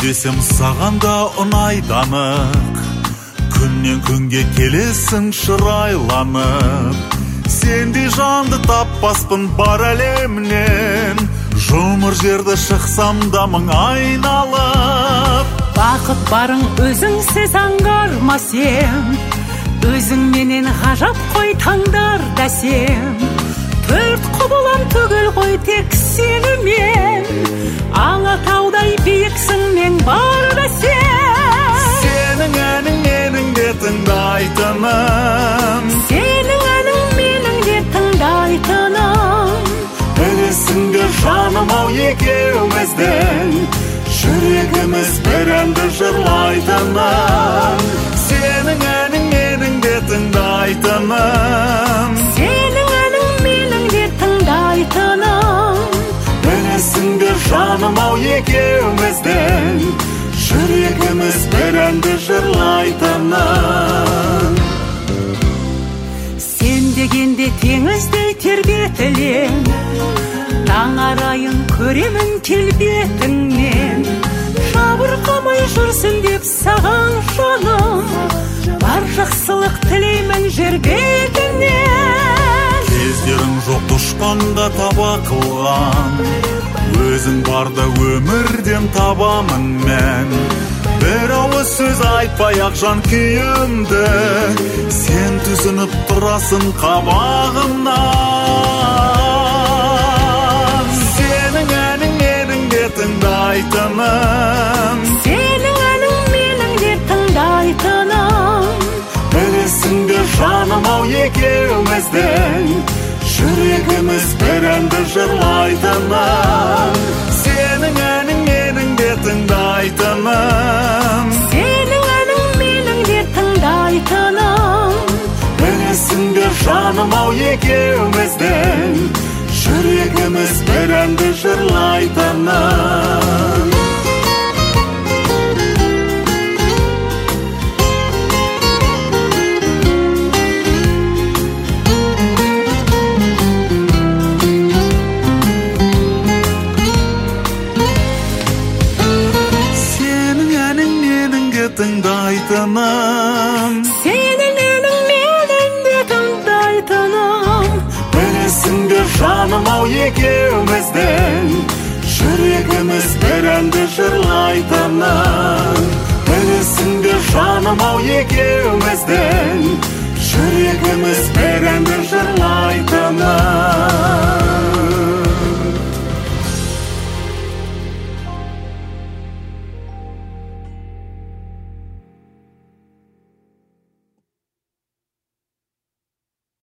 десем саған да ұнайданық, күннен күнге келесің шырайланып. Сендей жанды таппаспын бар әлемнен, жұмыр жерді шықсам да мың айналып. Бақыт барың өзіңсіз аңғарма сен, өзіңменен ғажап қой таңдар да сен. Төрт құбылам түгел қой тек сенімен, Алатаудай биіксің мен бар да сен. Сенің әнің менің де тыңдайтыным, сенің әнің менің де тыңдайтыным. Білесің бе жаным-ау екеуміздің, жүрегіміз бір әнді жырлайтынын. Сенің әнің менің де тыңдайтыным, сенің әнің менің де тыңдайтыным. Білесің бе жаным-ау екеуміздің, жүрегіміз бір әнді жырлайтынын. Сен дегенде теңіздей тербетілем, таң арайын көремін келбетіңнен. Жабырқамай жүрсін деп саған жаным, бар жақсылық тілеймін жер бетінен. Кездерің жоқ дұшпанда таба қылған, өзің барда өмірден табамын мен. Бір ауыз сөз айтпай-ақ жан күйімді, сен түсініп тұрасың қабағымнан. Сенің әнің менің де тыңдайтыным, сенің әнің менің де тыңдайтыным. Білесің бе жаным-ау екеуміздің, жүрегіміз бір әнді жырлайтынын. Сенің әнің менің де тыңдайтыным, сенің әнің менің де тыңдайтыным. Білесің бе жаным-ау екеуміздің, жүрегіміз бір әнді жырлайтынын. Тыңдайтыным, сенің әнің менің де тыңдайтыным. Білесің бе жаным-ау екеуміздің, жүрегіміз бір әнді жырлайтынын. Білесің бе жаным-ау екеуміздің, жүрегіміз бір әнді жырлайтынын.